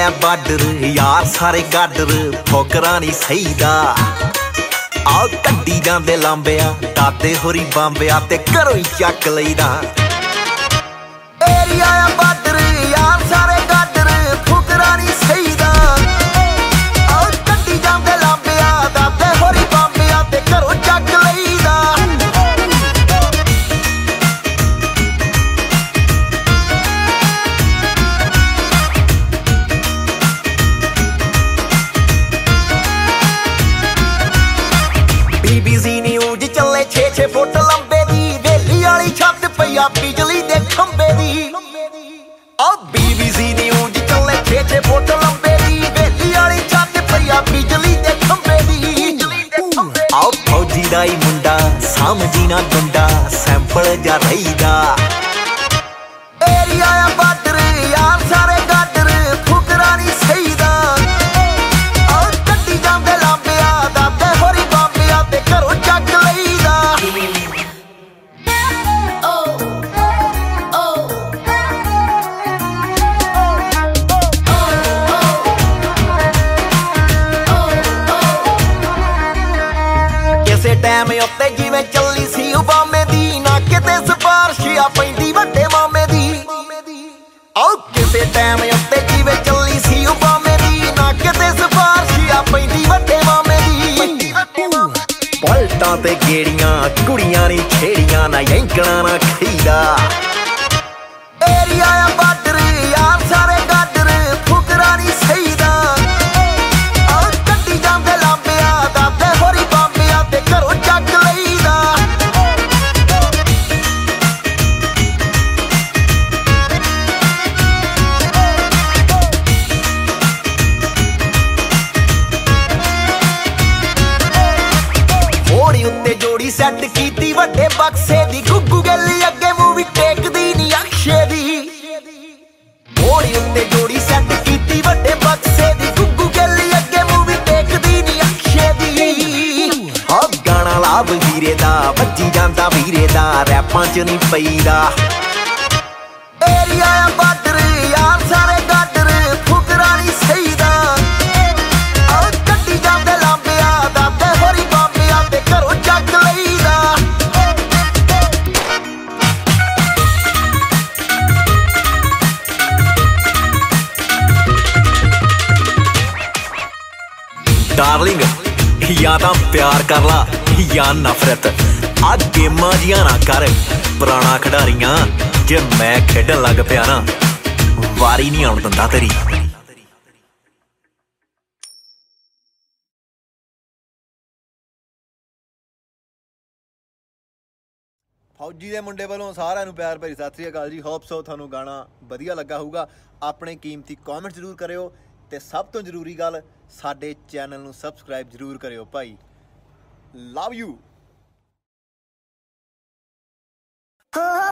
आया बार्डर यार सारे गाडर ठोकरा नहीं सही दा आओ कड्डी जांदे लांबिया दादे होरी बांबिया ते घरों ही चक लईदा एरिया आया बार्डर यार सारे गाडर ठोकरा नहीं सही दा आओ कड्डी जांदे लांबिया दादे होरी बांबिया ते घरों चक लईदा BBC न्यूज़ चले 6-6 फुट लंबे दी वेली वाली छत पईया बिजली दे खंबे दी आ BBC न्यूज़ चले 6-6 फुट लंबे दी वेली वाली छत पईया बिजली दे खंबे दी आओ फौजी दा ही मुंडा समझी ना गुंडा सैंपल जा रहीदा एरिया आ बार्डर यार सारे गाडर फुकरा नहीं सही दा आओ कड्डी जांदे लांबिया दादे होरी बांबिया ते घरों चक लईदा ਕਿਸੇ ਟਾਈਮ ਉੱਤੇ ਜਿਵੇਂ ਚੱਲੀ ਸੀ ਉਬਾਮੇ ਦੀ ਨਾ ਕਿਤੇ ਸਪਾਰਸ਼ੀਆ ਪੈਂਦੀ ਵੱਡੇ ਮਾਮੇ ਦੀ ਆਓ ਕਿਸੇ ਟਾਈਮ ਉੱਤੇ ਜਿਵੇਂ ਚੱਲੀ ਸੀ ਉਬਾਮੇ ਦੀ ਨਾ ਕਿਤੇ ਸਪਾਰਸ਼ੀਆ ਪੈਂਦੀ ਵੱਡੇ ਮਾਮੇ ਦੀ ਪਲਟਾਂ ਤੇ ਗੇੜੀਆਂ ਕੁੜੀਆਂ ਨਹੀਂ ਛੇੜੀਆਂ ਨਾ ਯੰਕਣਾ ਨਾ ਖਈਦਾ ਏਰੀਆ ਆ ਬਾਰਡਰ ਯਾਰ ਸਾਰੇ ਗਾਡਰ ਫੁਕਰਾ ਨਹੀਂ ਸਹੀਦਾ ਆਓ ਕੱਢੀ ਜਾਂਦੇ ਲਾਂਬਿਆ ਦਾਦੇ ਹੋਰੀ ਬਾਂਬਿਆ ਤੇ ਘਰੋਂ ਚੱਕ ਲਈਦਾ ਹੋੜੀ ਉੱਤੇ ਜੋੜੀ ਸੈੱਟ ਕੀਤੀ ਵੱਡੇ ਬਕਸੇ ਦੀ ਗੁੱਗੂ ਗੱਲੀ ਅੱਗੇ ਮੂਵੀ ਟੇਕਦੀ ਨੀ ਅਕਸ਼ੇ ਦੀ ਹੋੜੀ ਉੱਤੇ ਜੋੜੀ ਸੈੱਟ ਕੀਤੀ ਵੱਡੇ ਬਕਸੇ ਦੀ ਗੁੱਗੂ ਗੱਲੀ ਅੱਗੇ ਮੂਵੀ ਟੇਕਦੀ ਨੀ ਅਕਸ਼ੇ ਦੀ ਆ ਗਾਣਾ ਲਾਭ ਹੀਰੇ ਦਾ ਵੱਜੀ ਜਾਂਦਾ ਵੀਰੇ ਦਾ ਰੈਪਾਂ ਚ ਨਹੀਂ ਪਈਦਾ ਏਰੀਆ ਆ ਬਾਰਡਰ ਯਾਰ ਸਾਰੇ ਗਾਡਰ ਫੁਕਰਾ ਨਹੀਂ ਸਹੀਦਾ ਆ ਕੱਢੀ ਜਾਂਦੇ ਲਾਂਬਿਆ ਦਾਦੇ ਹੋਰੀ ਬਾਂਬਿਆ ਤੇ ਘਰੋਂ ਚੱਕ ਲਈਦਾ डार्लिंग या तां प्यार कर ला या नफरत आ गेमां जियां ना कर पुराना खिडारियां जे मैं खेडन लग पिया ना वारी नहीं आउण दिंदा तेरी फौजी ਦੇ ਮੁੰਡੇ ਵੱਲੋਂ ਸਾਰਿਆਂ ਨੂੰ ਪਿਆਰ ਭਰੀ ਸਤਿ ਸ੍ਰੀ ਅਕਾਲ ਜੀ। ਹੋਪ ਸੋ ਤੁਹਾਨੂੰ ਗਾਣਾ ਵਧੀਆ ਲੱਗਾ ਹੋਊਗਾ। ਆਪਣੇ ਕੀਮਤੀ ਕਮੈਂਟ ਜ਼ਰੂਰ ਕਰਿਓ ਤੇ ਸਭ ਤੋਂ ਜ਼ਰੂਰੀ ਗੱਲ ਸਾਡੇ ਚੈਨਲ ਨੂੰ ਸਬਸਕ੍ਰਾਈਬ ਜ਼ਰੂਰ ਕਰਿਓ ਭਾਈ। Love you.